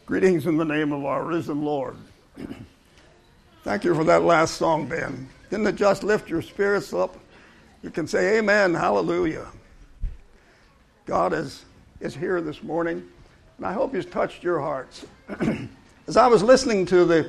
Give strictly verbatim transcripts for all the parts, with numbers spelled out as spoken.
Greetings in the name of our risen Lord. Thank you for that last song, Ben. Didn't it just lift your spirits up? You can say amen, hallelujah. God is, is here this morning, and I hope He's touched your hearts. As I was listening to the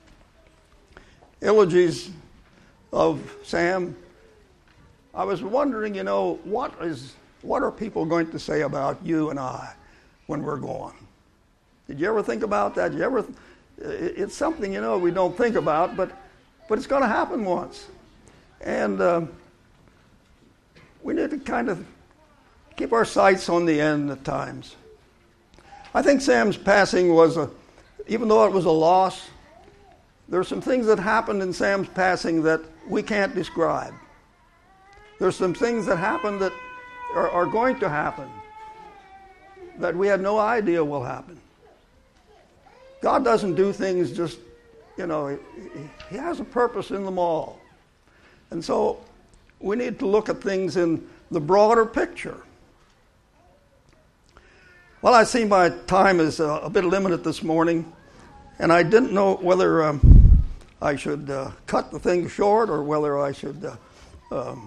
eulogies of Sam, I was wondering, you know, what is what are people going to say about you and I when we're gone? Did you ever think about that? Did you ever? It's something, you know, we don't think about, but but it's going to happen once, and uh, we need to kind of keep our sights on the end at times. I think Sam's passing was a, even though it was a loss, there are some things that happened in Sam's passing that we can't describe. There's some things that happened that are, are going to happen that we had no idea will happen. God doesn't do things just, you know, he, he has a purpose in them all. And so we need to look at things in the broader picture. Well, I see my time is a, a bit limited this morning, and I didn't know whether um, I should uh, cut the thing short or whether I should... Uh, um,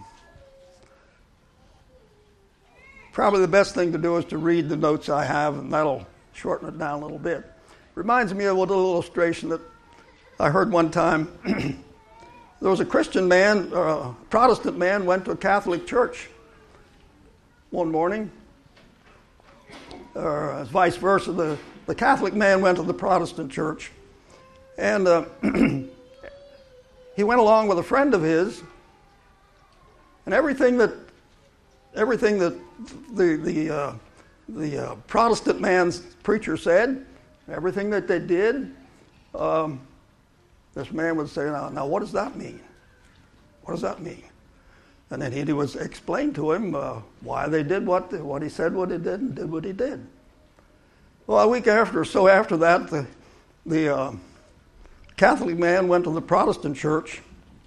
probably the best thing to do is to read the notes I have, and that'll shorten it down a little bit. Reminds me of a little illustration that I heard one time. There was a Christian man, or a Protestant man, went to a Catholic church one morning, or vice versa. The, the Catholic man went to the Protestant church, and uh, he went along with a friend of his, and everything that everything that the the uh, the uh, Protestant man's preacher said, everything that they did, um, this man would say, now, now what does that mean? What does that mean? And then he would explain to him uh, why they did what what he said, what he did, and did what he did. Well, a week after or so after that, the, the uh, Catholic man went to the Protestant church,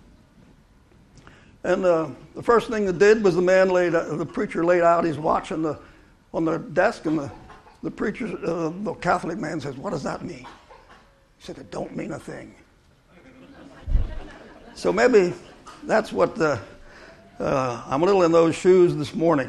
and uh, the first thing they did was the man laid, the preacher laid out his watch on the on the desk, and the The preacher, uh, the Catholic man says, what does that mean? He said, it don't mean a thing. So maybe that's what the, uh, I'm a little in those shoes this morning.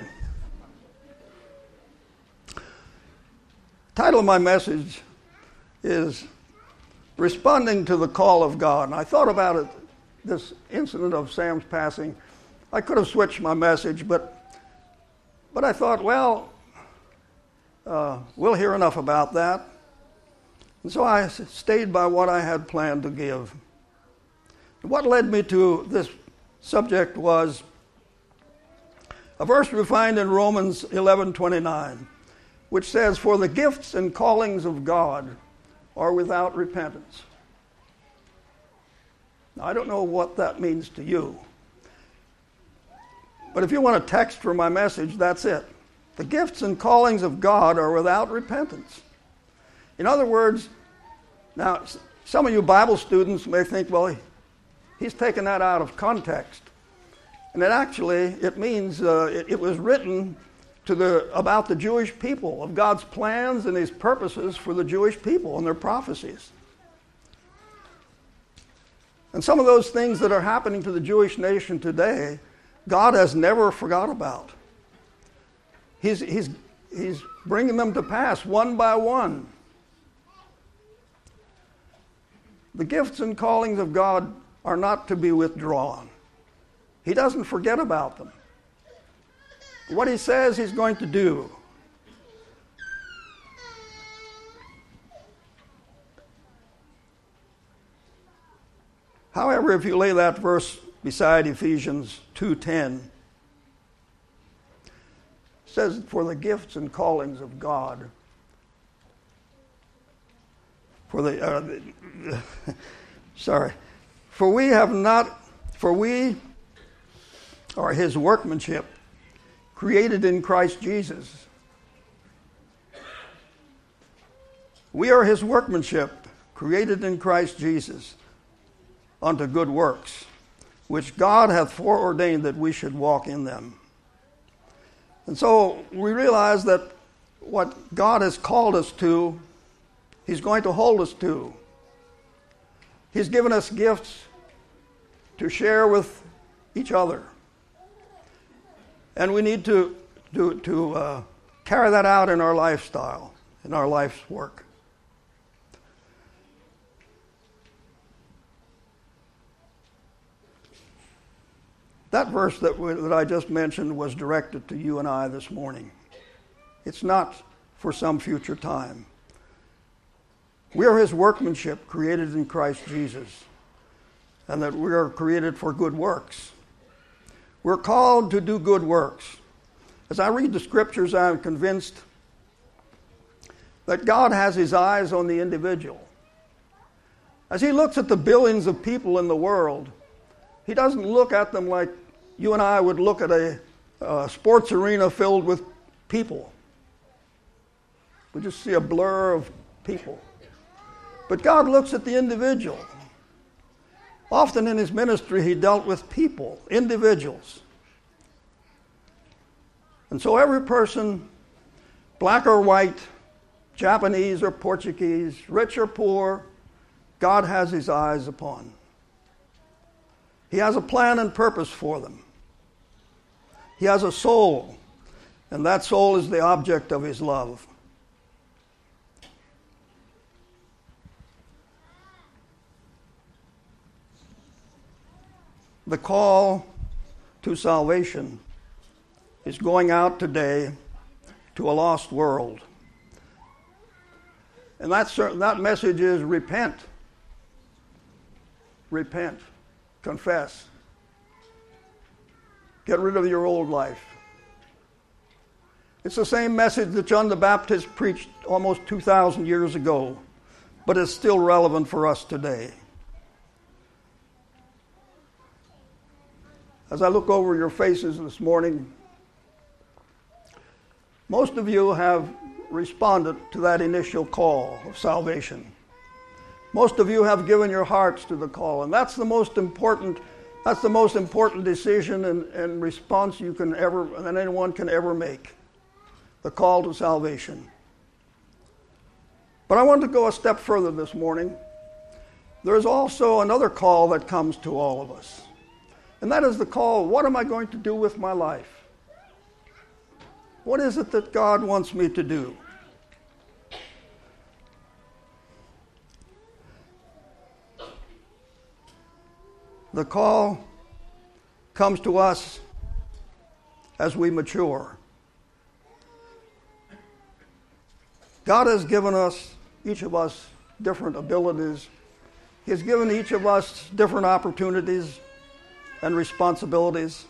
The title of my message is Responding to the Call of God. And I thought about it, this incident of Sam's passing. I could have switched my message, but but I thought, well, Uh, we'll hear enough about that. And so I stayed by what I had planned to give. What led me to this subject was a verse we find in Romans eleven twenty-nine, which says, for the gifts and callings of God are without repentance. Now, I don't know what that means to you, but if you want a text for my message, that's it. The gifts and callings of God are without repentance. In other words, now some of you Bible students may think, well, he's taken that out of context. And it actually, it means uh, it, it was written to the about the Jewish people, of God's plans and His purposes for the Jewish people and their prophecies. And some of those things that are happening to the Jewish nation today, God has never forgot about. He's, he's, he's bringing them to pass one by one. The gifts and callings of God are not to be withdrawn. He doesn't forget about them. What He says He's going to do. However, if you lay that verse beside Ephesians two ten, says, for the gifts and callings of God, for the, uh, the sorry, for we have not, for we are His workmanship, created in Christ Jesus. We are His workmanship, created in Christ Jesus, unto good works, which God hath foreordained that we should walk in them. And so we realize that what God has called us to He's going to hold us to. He's given us gifts to share with each other. And we need to, to, to uh, carry that out in our lifestyle, in our life's work. That verse that, we, that I just mentioned was directed to you and I this morning. It's not for some future time. We are His workmanship, created in Christ Jesus, and that we are created for good works. We're called to do good works. As I read the Scriptures, I'm convinced that God has His eyes on the individual. As He looks at the billions of people in the world, He doesn't look at them like you and I would look at a, a sports arena filled with people. We just see a blur of people. But God looks at the individual. Often in His ministry, He dealt with people, individuals. And so every person, black or white, Japanese or Portuguese, rich or poor, God has His eyes upon. He has a plan and purpose for them. He has a soul, and that soul is the object of His love. The call to salvation is going out today to a lost world. And that, that message is repent. Repent. Confess. Get rid of your old life. It's the same message that John the Baptist preached almost two thousand years ago, but it's still relevant for us today. As I look over your faces this morning, most of you have responded to that initial call of salvation. Most of you have given your hearts to the call, and that's the most important that's the most important decision and, and response you can ever that anyone can ever make. The call to salvation. But I want to go a step further this morning. There's also another call that comes to all of us. And that is the call, what am I going to do with my life? What is it that God wants me to do? The call comes to us as we mature. God has given us, each of us, different abilities. He has given each of us different opportunities and responsibilities.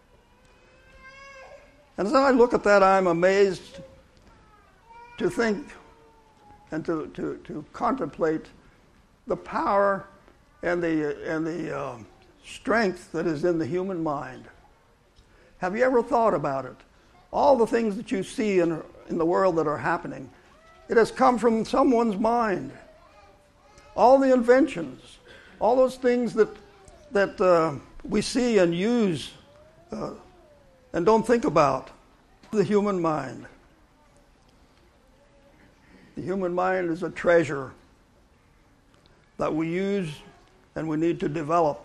And as I look at that, I'm amazed to think and to, to, to contemplate the power and the, and the uh, strength that is in the human mind. Have you ever thought about it? All the things that you see in, in the world that are happening, it has come from someone's mind. All the inventions, all those things that, that uh, we see and use uh, and don't think about, the human mind. The human mind is a treasure that we use and we need to develop.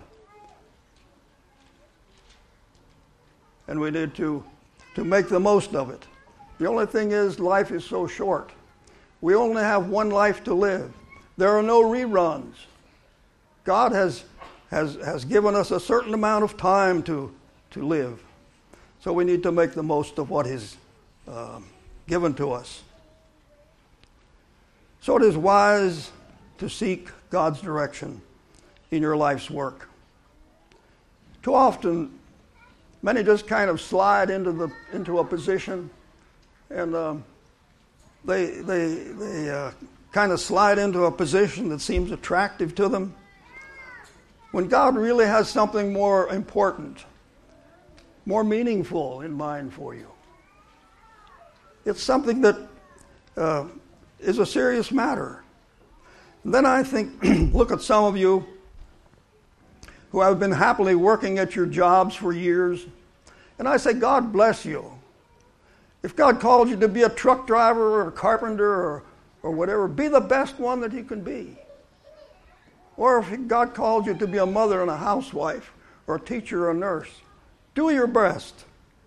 And we need to, to make the most of it. The only thing is, life is so short. We only have one life to live. There are no reruns. God has, has, has given us a certain amount of time to, to live. So we need to make the most of what is uh, given to us. So it is wise to seek God's direction in your life's work. Too often, many just kind of slide into the into a position, and uh, they they they uh, kind of slide into a position that seems attractive to them, when God really has something more important, more meaningful in mind for you. It's something that uh, is a serious matter. And then I think, look at some of you who have been happily working at your jobs for years, and I say, God bless you. If God called you to be a truck driver or a carpenter or, or whatever, be the best one that you can be. Or if God called you to be a mother and a housewife, or a teacher or a nurse, do your best.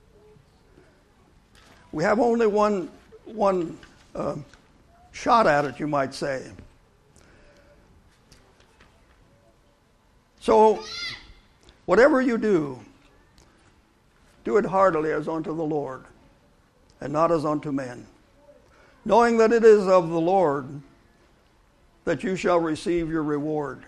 We have only one, one uh, shot at it, you might say. So, whatever you do, do it heartily as unto the Lord, and not as unto men, knowing that it is of the Lord that you shall receive your reward.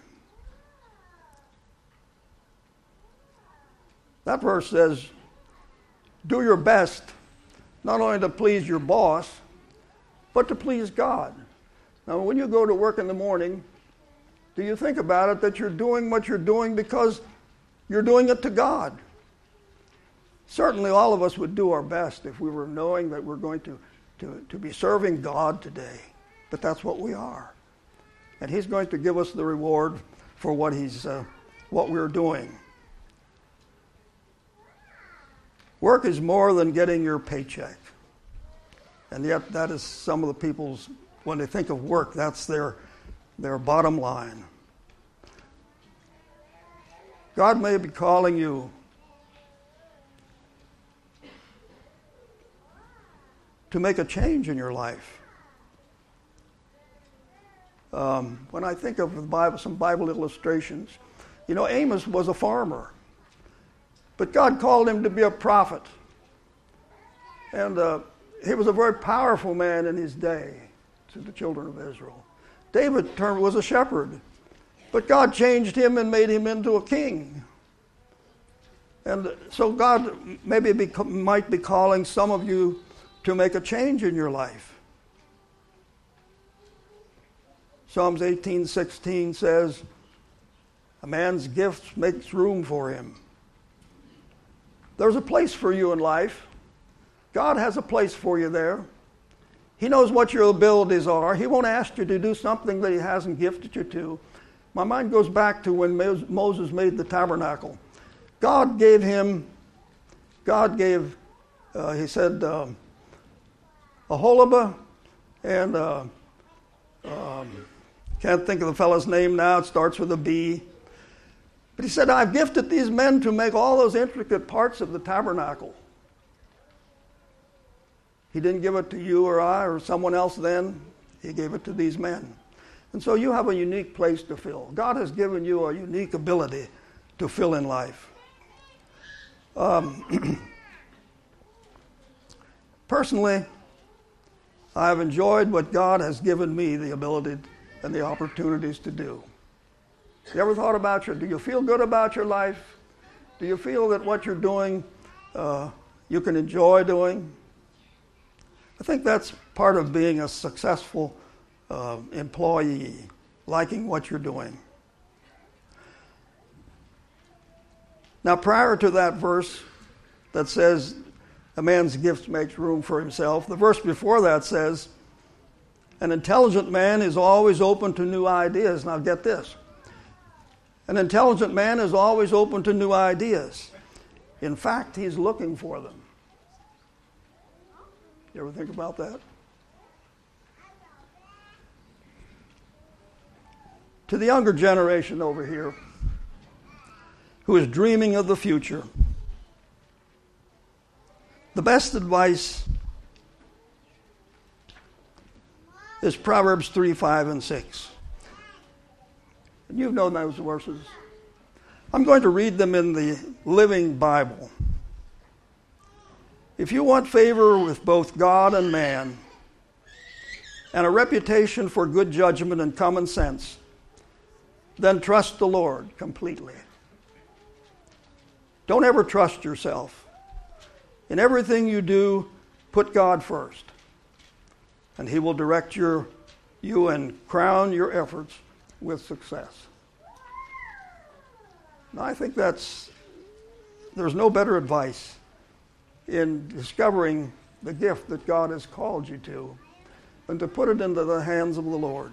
That verse says, do your best, not only to please your boss, but to please God. Now, when you go to work in the morning, do you think about it that you're doing what you're doing because you're doing it to God? Certainly all of us would do our best if we were knowing that we're going to, to, to be serving God today. But that's what we are. And He's going to give us the reward for what He's, uh, what we're doing. Work is more than getting your paycheck. And yet that is some of the people's, when they think of work, that's their, their bottom line. God may be calling you to make a change in your life. Um, when I think of the Bible, some Bible illustrations, you know, Amos was a farmer, but God called him to be a prophet. And uh, he was a very powerful man in his day to the children of Israel. David was a shepherd, but God changed him and made him into a king. And so God maybe be, might be calling some of you to make a change in your life. Psalms eighteen sixteen says, a man's gift makes room for him. There's a place for you in life. God has a place for you there. He knows what your abilities are. He won't ask you to do something that He hasn't gifted you to. My mind goes back to when Moses made the tabernacle. God gave him, God gave, uh, he said, um, Aholibah and uh, um, can't think of the fellow's name now. It starts with a B. But he said, I've gifted these men to make all those intricate parts of the tabernacle. He didn't give it to you or I or someone else then. He gave it to these men. And so you have a unique place to fill. God has given you a unique ability to fill in life. Um, personally, I have enjoyed what God has given me the ability and the opportunities to do. You ever thought about your, do you feel good about your life? Do you feel that what you're doing, uh, you can enjoy doing? I think that's part of being a successful uh, employee, liking what you're doing. Now, prior to that verse that says a man's gift makes room for himself, the verse before that says, an intelligent man is always open to new ideas. Now get this. An intelligent man is always open to new ideas. In fact, he's looking for them. You ever think about that? To the younger generation over here, who is dreaming of the future, the best advice is Proverbs three, five, and six. And you've known those verses. I'm going to read them in the Living Bible. If you want favor with both God and man, and a reputation for good judgment and common sense, then trust the Lord completely. Don't ever trust yourself. In everything you do, put God first, and He will direct your, you and crown your efforts with success. Now, I think that's, there's no better advice in discovering the gift that God has called you to than to put it into the hands of the Lord.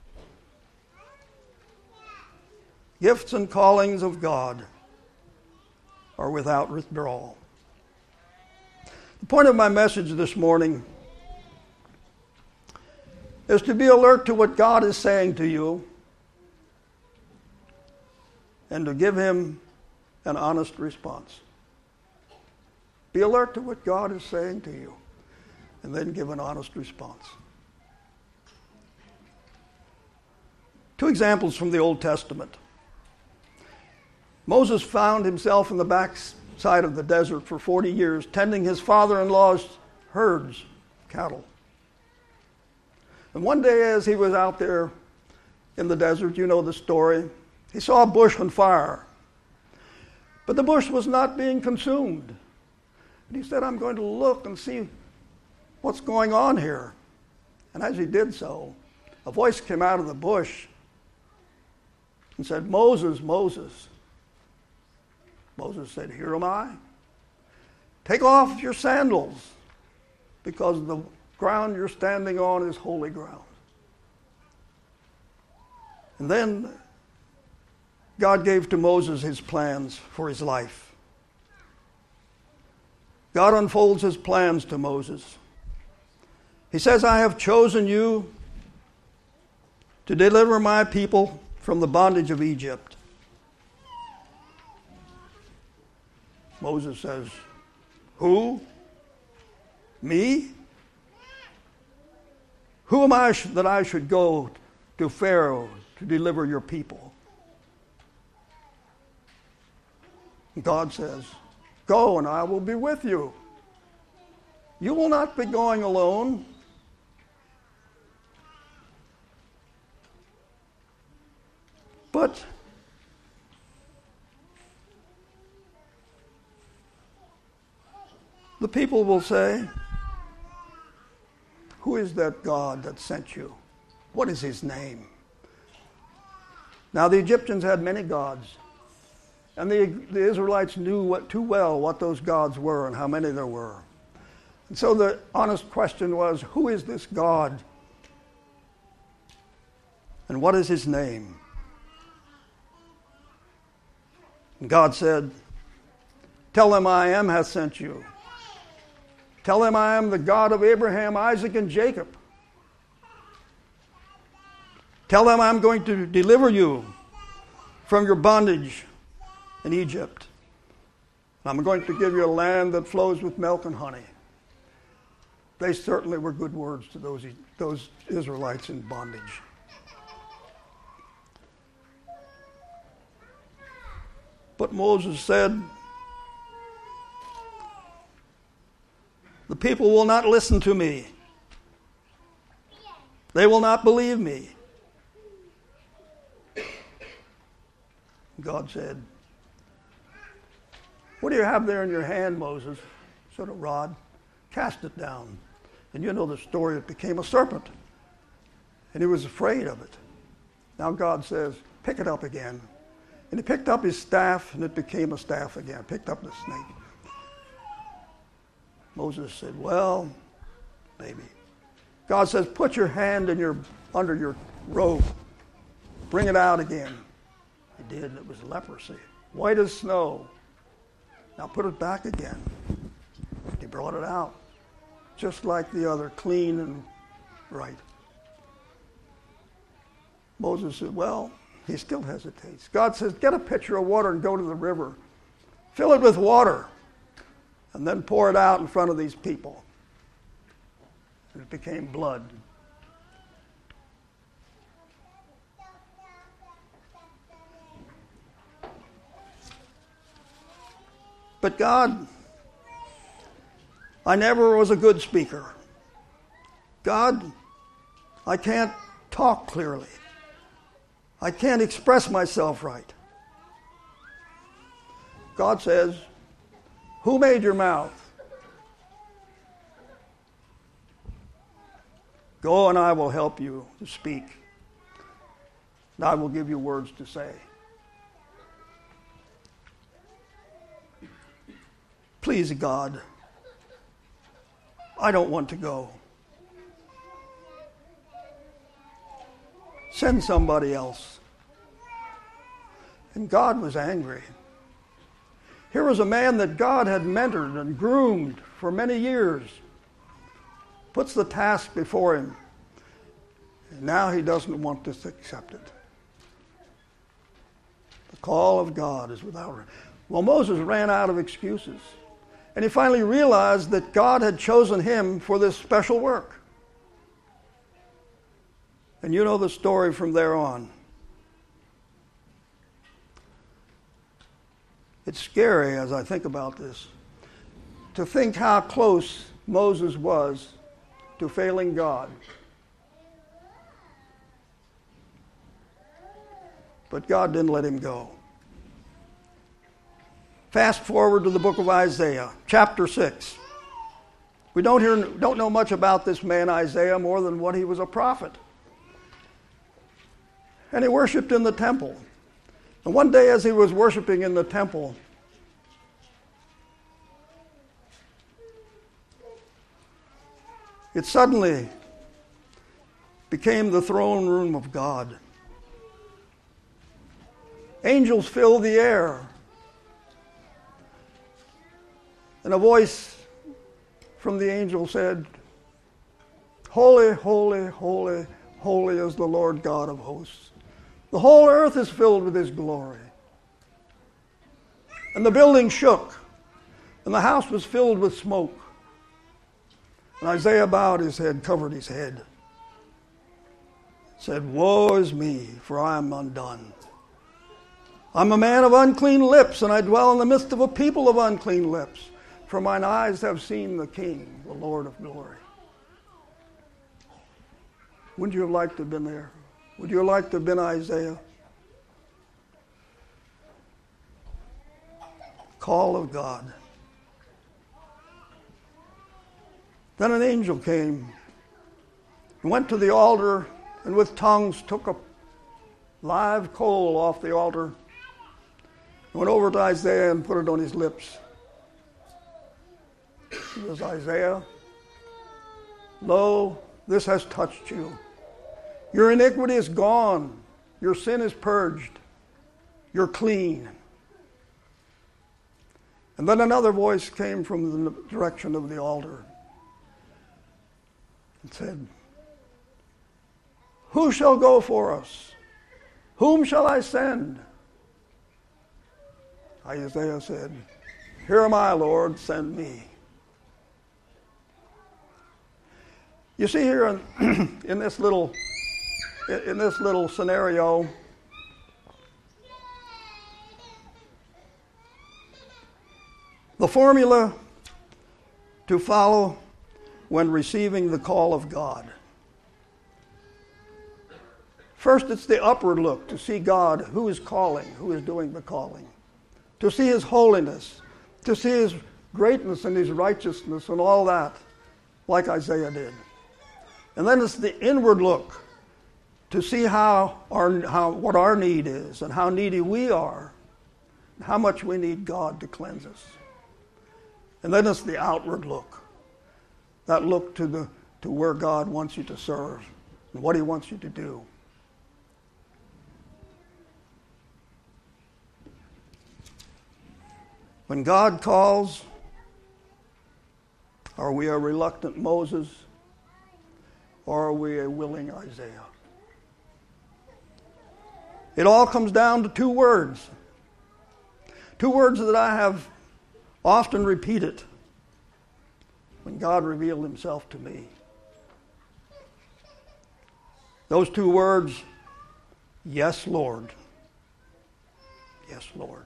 Gifts and callings of God are without withdrawal. The point of my message this morning is to be alert to what God is saying to you and to give him an honest response. Be alert to what God is saying to you and then give an honest response. Two examples from the Old Testament. Moses found himself in the backside of the desert for forty years, tending his father-in-law's herds, cattle. And one day as he was out there in the desert, you know the story, he saw a bush on fire. But the bush was not being consumed. And he said, I'm going to look and see what's going on here. And as he did so, a voice came out of the bush and said, Moses, Moses. Moses said, here am I. Take off your sandals, because the ground you're standing on is holy ground. And then God gave to Moses his plans for his life. God unfolds his plans to Moses. He says, I have chosen you to deliver my people from the bondage of Egypt. Moses says, who? Me? Who am I that I should go to Pharaoh to deliver your people? God says, go and I will be with you. You will not be going alone. But the people will say, who is that God that sent you? What is his name? Now the Egyptians had many gods, and the, the Israelites knew what, too well what those gods were and how many there were. And so the honest question was, who is this God? And what is his name? And God said, tell them I am hath sent you. Tell them I am the God of Abraham, Isaac, and Jacob. Tell them I'm going to deliver you from your bondage in Egypt. I'm going to give you a land that flows with milk and honey. They certainly were good words to those, those Israelites in bondage. But Moses said, the people will not listen to me. They will not believe me. God said, what do you have there in your hand, Moses? Sort of rod. Cast it down. And you know the story. It became a serpent. And he was afraid of it. Now God says, pick it up again. And he picked up his staff, and it became a staff again. Picked up the snake. Moses said, well, maybe. God says, put your hand in your under your robe. Bring it out again. He did, and it was leprosy. White as snow. Now put it back again. He brought it out. Just like the other, clean and right. Moses said, well, he still hesitates. God says, get a pitcher of water and go to the river. Fill it with water. And then pour it out in front of these people. And it became blood. But God, I never was a good speaker. God, I can't talk clearly. I can't express myself right. God says, who made your mouth? Go and I will help you to speak. And I will give you words to say. Please, God, I don't want to go. Send somebody else. And God was angry. Here was a man that God had mentored and groomed for many years. Puts the task before him. And now he doesn't want this accepted. The call of God is without. Well, Moses ran out of excuses. And he finally realized that God had chosen him for this special work. And you know the story from there on. It's scary as I think about this, to think how close Moses was to failing God. But God didn't let him go. Fast forward to the book of Isaiah, chapter six. We don't hear, don't know much about this man Isaiah more than what he was a prophet. And he worshiped in the temple. And one day as he was worshiping in the temple, it suddenly became the throne room of God. Angels filled the air. And a voice from the angel said, "Holy, holy, holy, holy is the Lord God of hosts. The whole earth is filled with his glory." And the building shook, and the house was filled with smoke. And Isaiah bowed his head, covered his head, said, "Woe is me, for I am undone. I'm a man of unclean lips, and I dwell in the midst of a people of unclean lips. For mine eyes have seen the King, the Lord of glory." Wouldn't you have liked to have been there? Would you have liked to have been Isaiah? Call of God. Then an angel came and went to the altar and with tongues took a live coal off the altar, went over to Isaiah and put it on his lips. It was, "Isaiah, lo, this has touched you. Your iniquity is gone. Your sin is purged. You're clean." And then another voice came from the direction of the altar and said, "Who shall go for us? Whom shall I send?" Isaiah said, "Here am I, Lord, send me." You see here in, in this little in this little scenario, the formula to follow when receiving the call of God. First, it's the upward look to see God, who is calling, who is doing the calling. To see his holiness, to see his greatness and his righteousness and all that, like Isaiah did. And then it's the inward look to see how our how what our need is and how needy we are, and how much we need God to cleanse us. And then it's the outward look, that look to the to where God wants you to serve and what he wants you to do. When God calls, are we a reluctant Moses? Or are we a willing Isaiah? It all comes down to two words. Two words that I have often repeated when God revealed himself to me. Those two words, yes, Lord. Yes, Lord.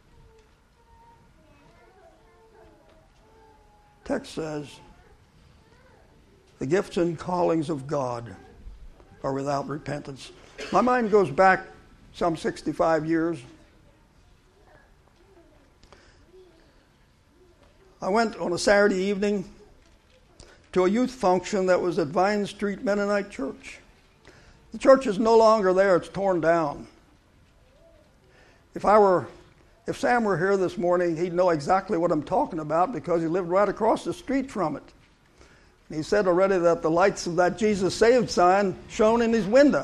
Text says, the gifts and callings of God are without repentance. My mind goes back some sixty-five years. I went on a Saturday evening to a youth function that was at Vine Street Mennonite Church. The church is no longer there, it's torn down. If I were, if Sam were here this morning, he'd know exactly what I'm talking about because he lived right across the street from it. He said already that the lights of that Jesus Saved sign shone in his window.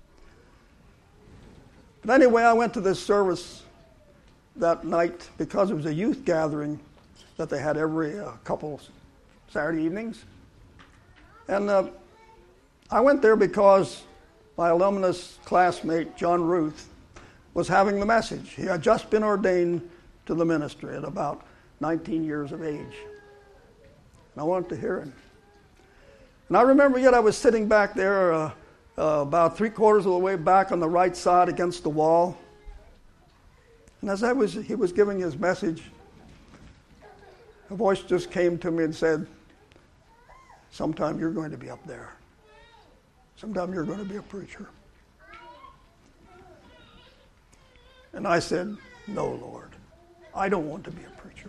But anyway, I went to this service that night because it was a youth gathering that they had every uh, couple Saturday evenings. And uh, I went there because my alumnus classmate, John Ruth, was having the message. He had just been ordained to the ministry at about nineteen years of age. And I wanted to hear him. And I remember yet I was sitting back there uh, uh, about three quarters of the way back on the right side against the wall. And as I was, he was giving his message, a voice just came to me and said, sometime you're going to be up there. Sometime you're going to be a preacher. And I said, no, Lord, I don't want to be a preacher.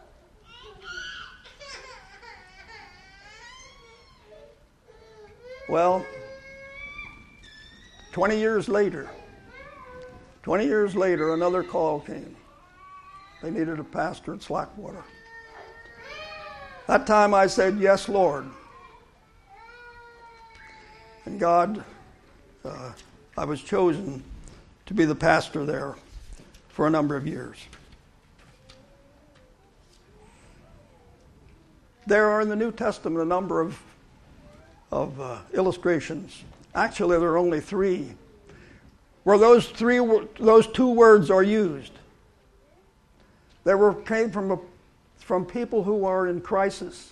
Well, twenty years later, twenty years later, another call came. They needed a pastor at Slackwater. That time I said, yes, Lord. And God, uh, I was chosen to be the pastor there for a number of years. There are in the New Testament a number of, of uh, illustrations. Actually, there are only three where those three, those two words are used. They were came from a, from people who are in crisis.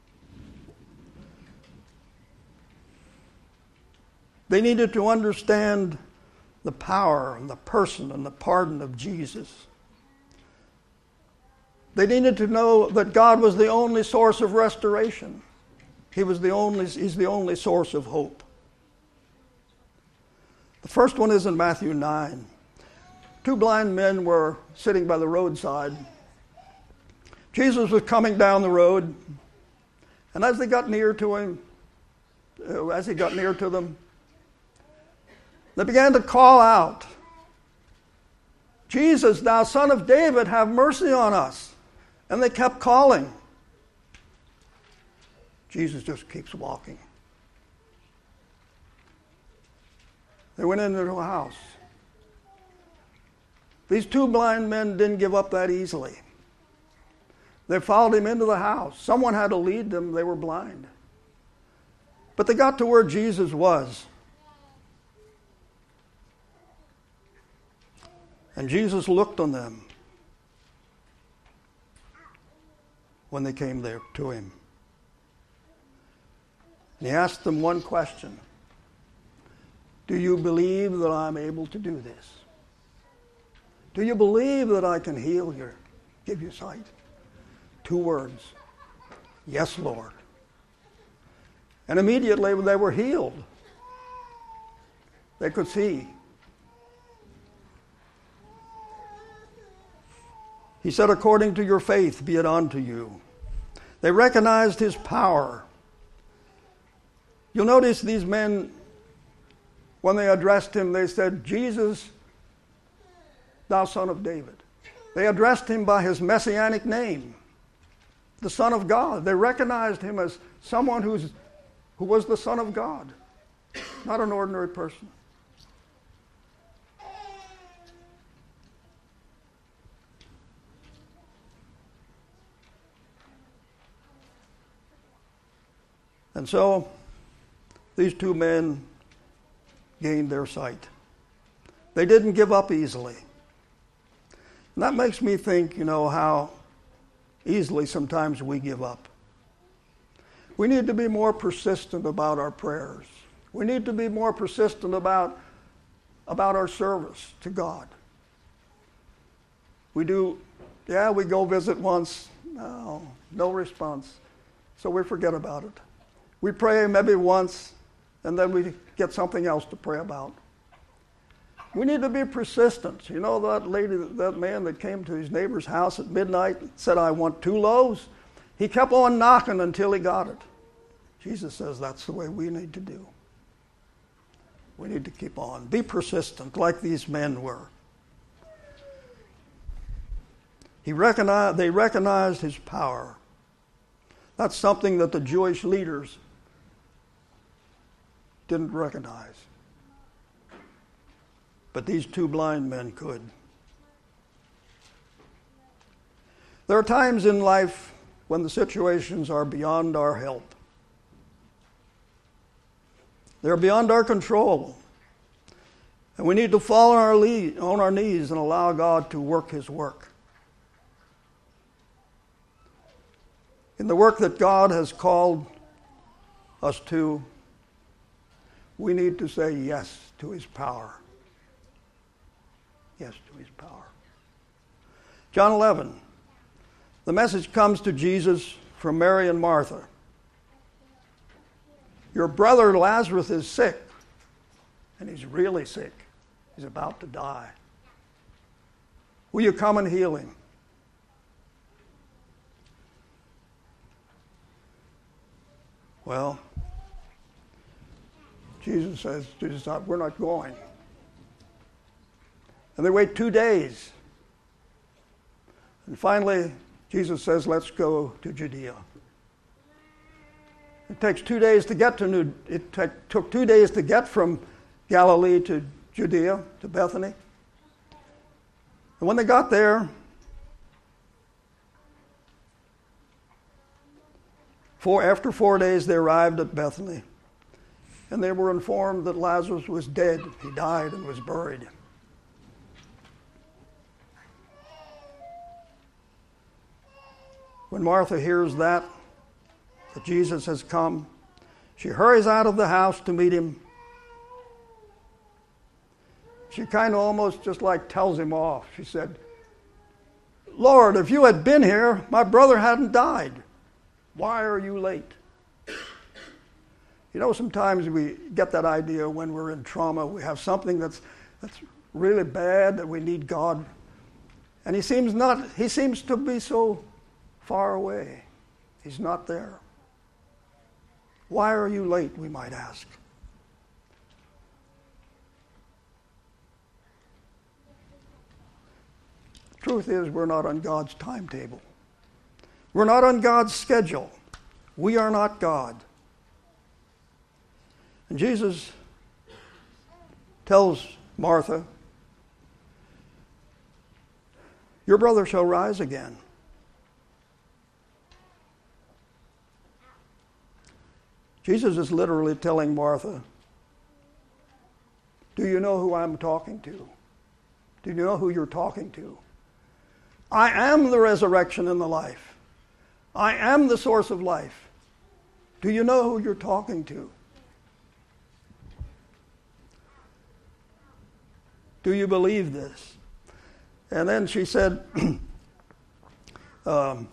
They needed to understand the power and the person and the pardon of Jesus. They needed to know that God was the only source of restoration. He was the only, he's the only source of hope. The first one is in Matthew nine. Two blind men were sitting by the roadside. Jesus was coming down the road, and as they got near to him, uh, as he got near to them, they began to call out, Jesus, thou son of David, have mercy on us. And they kept calling. Jesus just keeps walking. They went into a house. These two blind men didn't give up that easily. They followed him into the house. Someone had to lead them. They were blind. But they got to where Jesus was. And Jesus looked on them when they came there to him. And he asked them one question. Do you believe that I'm able to do this? Do you believe that I can heal you, give you sight? Two words. Yes, Lord. And immediately they were healed. They could see. He said, according to your faith, be it unto you. They recognized his power. You'll notice these men, when they addressed him, they said, Jesus, thou son of David. They addressed him by his messianic name, the Son of God. They recognized him as someone who's, who was the Son of God, not an ordinary person. And so, these two men gained their sight. They didn't give up easily. And that makes me think, you know, how easily sometimes we give up. We need to be more persistent about our prayers. We need to be more persistent about, about our service to God. We do, yeah, we go visit once. No, no response. So we forget about it. We pray maybe once, and then we get something else to pray about. We need to be persistent. You know that lady, that man that came to his neighbor's house at midnight and said, I want two loaves? He kept on knocking until he got it. Jesus says that's the way we need to do. We need to keep on. Be persistent like these men were. He recognized, they recognized his power. That's something that the Jewish leaders didn't recognize. But these two blind men could. There are times in life when the situations are beyond our help. They're beyond our control. And we need to fall on our, le- on our knees and allow God to work His work. In the work that God has called us to, we need to say yes to His power. Yes to His power. John eleven. The message comes to Jesus from Mary and Martha. Your brother Lazarus is sick, and he's really sick. He's about to die. Will you come and heal him? Well, Jesus says, Jesus, we're not going. And they wait two days. And finally, Jesus says, let's go to Judea. It takes two days to get to New, it t- took two days to get from Galilee to Judea, to Bethany. And when they got there, four, after four days they arrived at Bethany. And they were informed that Lazarus was dead. He died and was buried. When Martha hears that, that Jesus has come, she hurries out of the house to meet him. She kind of almost just like tells him off. She said, Lord, if you had been here, my brother hadn't died. Why are you late? You know, sometimes we get that idea when we're in trauma. We have something that's that's really bad that we need God. And he seems not he seems to be so far away. He's not there. Why are you late, we might ask. The truth is, we're not on God's timetable. We're not on God's schedule. We are not God. And Jesus tells Martha, your brother shall rise again. Jesus is literally telling Martha, do you know who I'm talking to? Do you know who you're talking to? I am the resurrection and the life. I am the source of life. Do you know who you're talking to? Do you believe this? And then she said, um,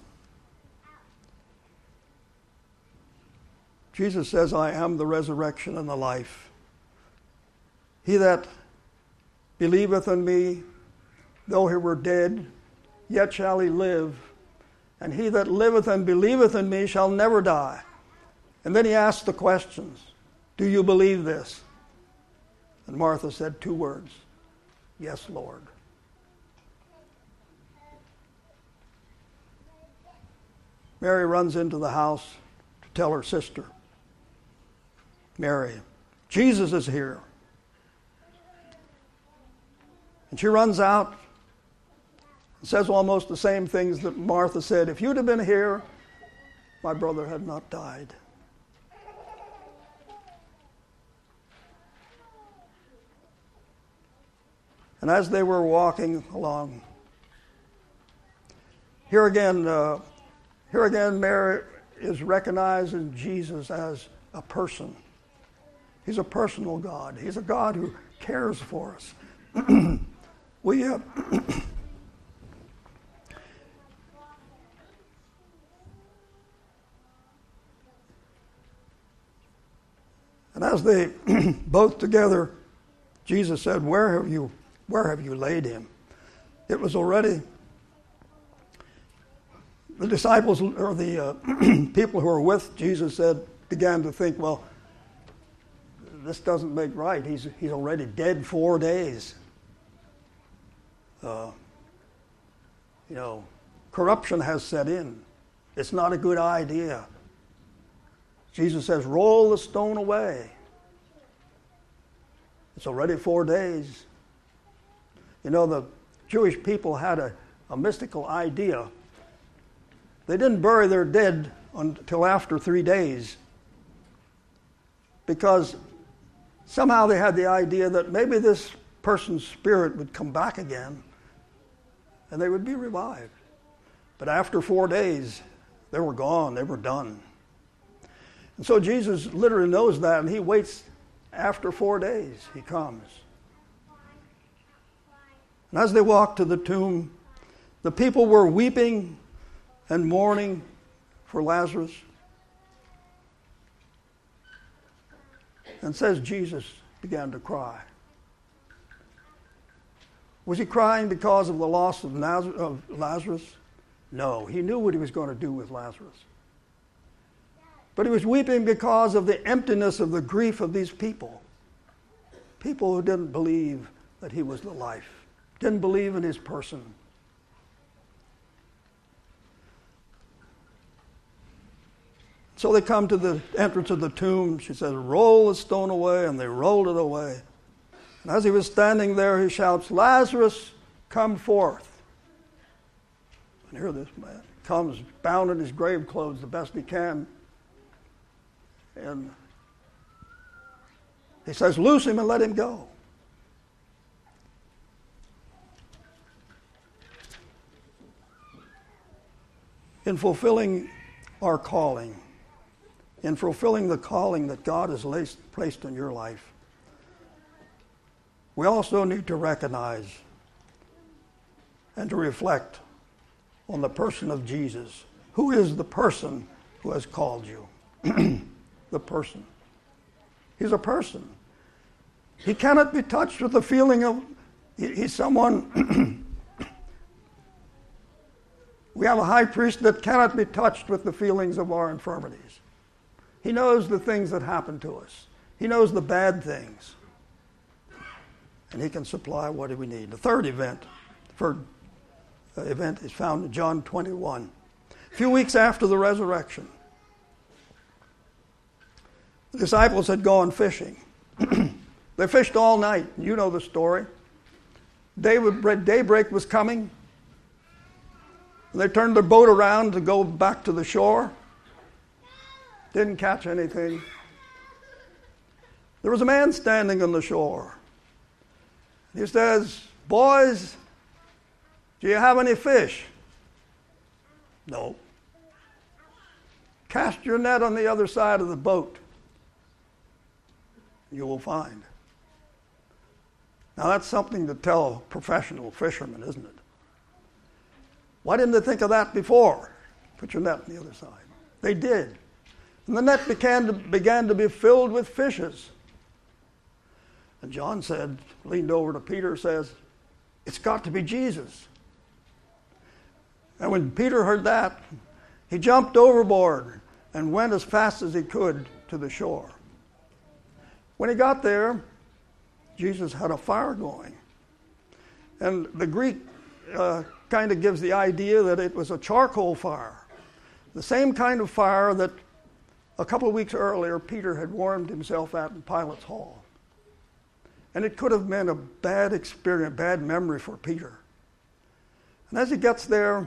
Jesus says, I am the resurrection and the life. He that believeth in me, though he were dead, yet shall he live. And he that liveth and believeth in me shall never die. And then he asked the questions. Do you believe this? And Martha said two words. Yes, Lord. Mary runs into the house to tell her sister, Mary, Jesus is here. And she runs out and says almost the same things that Martha said. If you'd have been here, my brother had not died. And as they were walking along, here again, uh, here again, Mary is recognizing Jesus as a person. He's a personal God. He's a God who cares for us. we, uh, and as they both together, Jesus said, "Where have you, where have you laid him?" It was already. The disciples or the uh, people who were with Jesus said, began to think, well, this doesn't make right. He's he's already dead four days. Uh, you know, corruption has set in. It's not a good idea. Jesus says, roll the stone away. It's already four days. You know, the Jewish people had a, a mystical idea. They didn't bury their dead until after three days because Somehow they had the idea that maybe this person's spirit would come back again and they would be revived. But after four days, they were gone, they were done. And so Jesus literally knows that, and he waits after four days, he comes. And as they walked to the tomb, the people were weeping and mourning for Lazarus. And says Jesus began to cry. Was he crying because of the loss of Lazarus? No, he knew what he was going to do with Lazarus. But he was weeping because of the emptiness of the grief of these people. People who didn't believe that he was the life, didn't believe in his person. So they come to the entrance of the tomb. She says, roll the stone away, and they rolled it away. And as he was standing there, he shouts, Lazarus, come forth. And here this man comes bound in his grave clothes the best he can. And he says, loose him and let him go. In fulfilling our calling, in fulfilling the calling that God has placed in your life, we also need to recognize and to reflect on the person of Jesus. Who is the person who has called you? The person. He's a person. He cannot be touched with the feeling of, he's someone, we have a high priest that cannot be touched with the feelings of our infirmities. He knows the things that happen to us. He knows the bad things. And he can supply what we need. The third event, the third event is found in John twenty-one. A few weeks after the resurrection, the disciples had gone fishing. They fished all night. You know the story. Daybreak was coming. They turned their boat around to go back to the shore. Didn't catch anything. There was a man standing on the shore. He says, boys, do you have any fish? No. Cast your net on the other side of the boat. You will find. Now that's something to tell professional fishermen, isn't it? Why didn't they think of that before? Put your net on the other side. They did. And the net began to, began to be filled with fishes. And John said, leaned over to Peter, says, it's got to be Jesus. And when Peter heard that, he jumped overboard and went as fast as he could to the shore. When he got there, Jesus had a fire going. And the Greek uh, kind of gives the idea that it was a charcoal fire. The same kind of fire that a couple of weeks earlier Peter had warmed himself at in Pilate's hall. And it could have been a bad experience, bad memory for Peter. And as he gets there,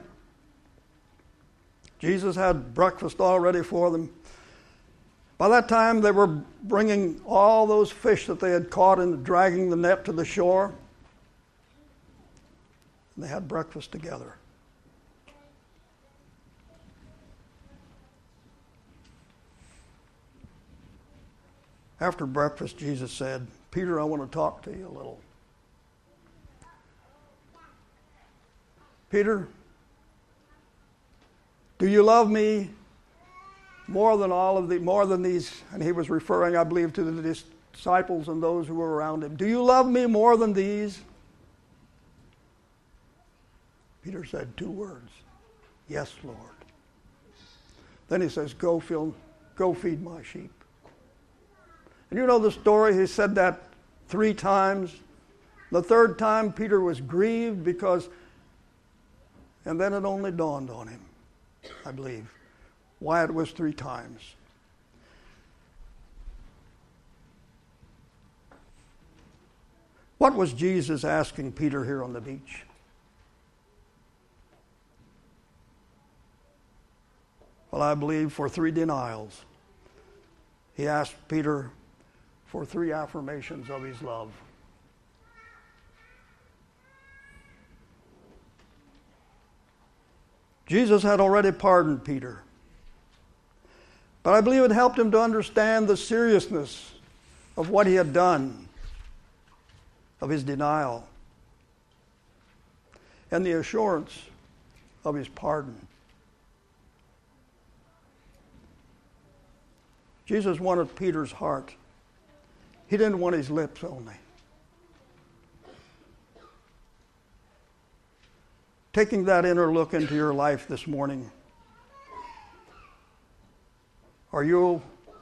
Jesus had breakfast all ready for them. By that time, they were bringing all those fish that they had caught and dragging the net to the shore. And they had breakfast together. After breakfast, Jesus said, Peter, I want to talk to you a little. Peter, do you love me more than all of the, more than these, and he was referring, I believe, to the disciples and those who were around him. Do you love me more than these? Peter said two words. Yes, Lord. Then he says, go, fill, go feed my sheep. And you know the story, he said that three times. The third time Peter was grieved because, and then it only dawned on him, I believe, why it was three times. What was Jesus asking Peter here on the beach? Well, I believe for three denials. He asked Peter for three affirmations of his love. Jesus had already pardoned Peter, but I believe it helped him to understand the seriousness of what he had done, of his denial, and the assurance of his pardon. Jesus wanted Peter's heart. He didn't want his lips only. Taking that inner look into your life this morning, are you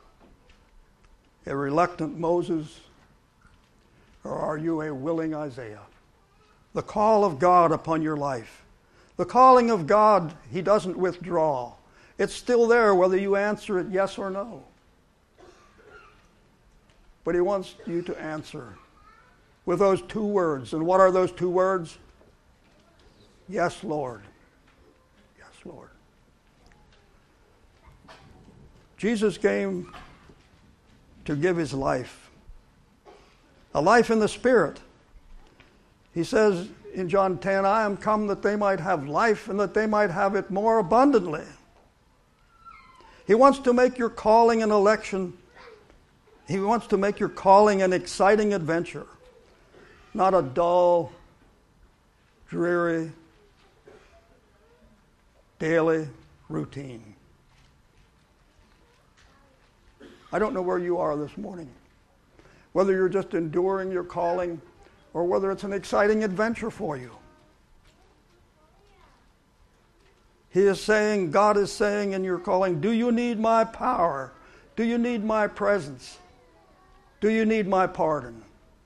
a reluctant Moses, or are you a willing Isaiah? The call of God upon your life. The calling of God, he doesn't withdraw. It's still there whether you answer it yes or no. But he wants you to answer with those two words. And what are those two words? Yes, Lord. Yes, Lord. Jesus came to give his life, a life in the Spirit. He says in John ten, I am come that they might have life and that they might have it more abundantly. He wants to make your calling an election. He wants to make your calling an exciting adventure, not a dull, dreary, daily routine. I don't know where you are this morning, whether you're just enduring your calling or whether it's an exciting adventure for you. He is saying, God is saying in your calling, do you need my power? Do you need my presence? Do you need my pardon?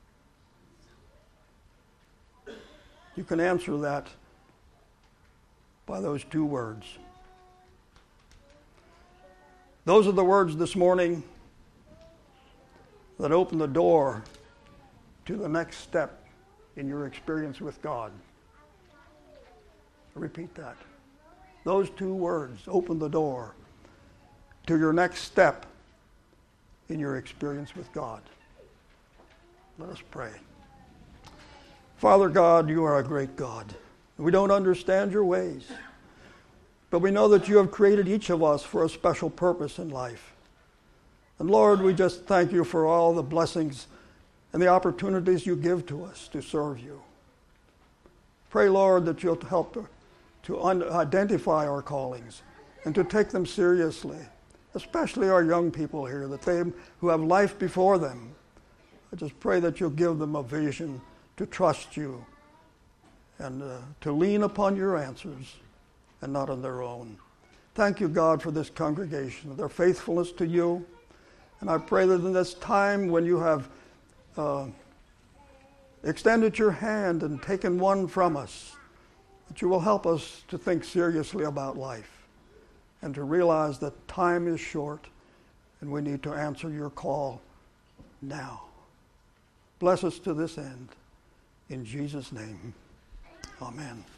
You can answer that by those two words. Those are the words this morning that open the door to the next step in your experience with God. I repeat that. Those two words open the door to your next step in your experience with God. Let us pray. Father God, you are a great God. We don't understand your ways, but we know that you have created each of us for a special purpose in life. And Lord, we just thank you for all the blessings and the opportunities you give to us to serve you. Pray, Lord, that you'll help to, to un- identify our callings and to take them seriously, especially our young people here, that they who have life before them. I just pray that you'll give them a vision to trust you and uh, to lean upon your answers and not on their own. Thank you, God, for this congregation, their faithfulness to you. And I pray that in this time when you have uh, extended your hand and taken one from us, that you will help us to think seriously about life and to realize that time is short and we need to answer your call now. Bless us to this end. In Jesus' name, amen.